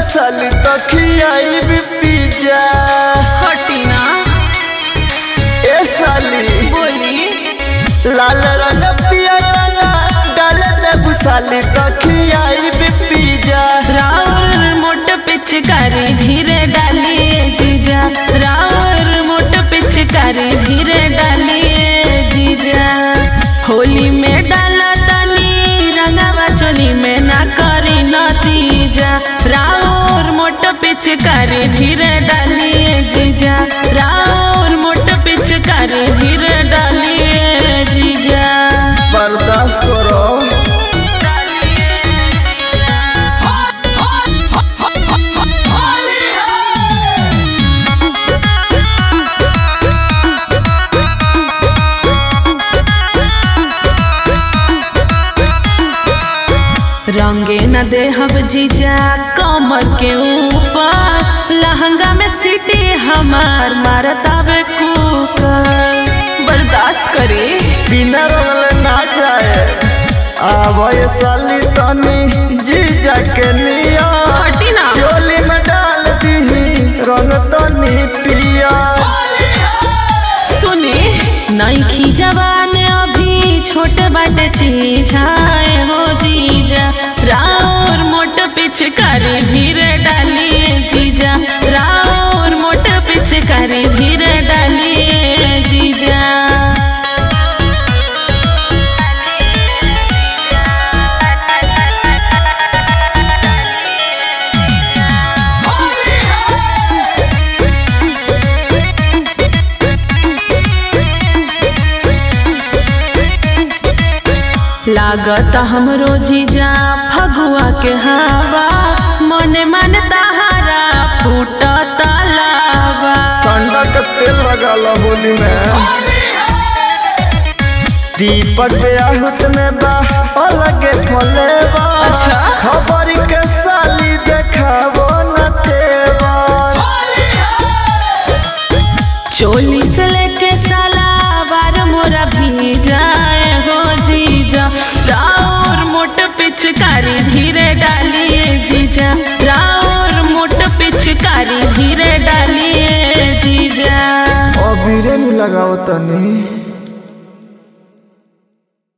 साली तो खियाई भी पिज्जा। हटी ना ए साली बोली लाल रंग पिया रंग डाल दे साली तो खियाई भी पिज्जा। राउर मोट पिचकारी धीरे डालिए जीजा, राउर मोट पिचकारी धीरे डालिए जीजा। होली में डाला तनी रंगवा चोली में ना करी नतीजा। राउर मोट पिचकारी धीरे डालिए जीजा, राउर मोट पिचकारी धीरे डालिए जीजा। बर्दाश्त करो रंगे न देहब जीजा कमर के ऊपर, लहंगा में सीटी हमार मारतावे कुकर। बर्दाश्त करे बिना रंगल ना जाए। आवे साली तनी जीजा के निया, हटी ना चोली में डाल दी रंग तनी पिया। सुनी नहीं खींचवान अभी छोट बाटे चीजाए हो जीजा। राउर मोट पिचकारी धीरे डालिए जीजा, राउर मोट पिचकारी धीरे डालिए जीजा। लागत हमरो जीजा फगुआ के हवा, मने मन तहारा फूटत लावा। संडा का तेल लगा ला होली में। दीपक ब्याहत में बा अलगे फलेवा। अच्छा। खबर के साली देखावो न तेवर। चोली से लेके साला बार मोरा भी जाए हो जीजा। राउर मोट पिचकारी धीरे डालिए जीजा, राउर मोट पिचकारी धीरे डालिए जीजा। अबीरे में लगाओ तनी।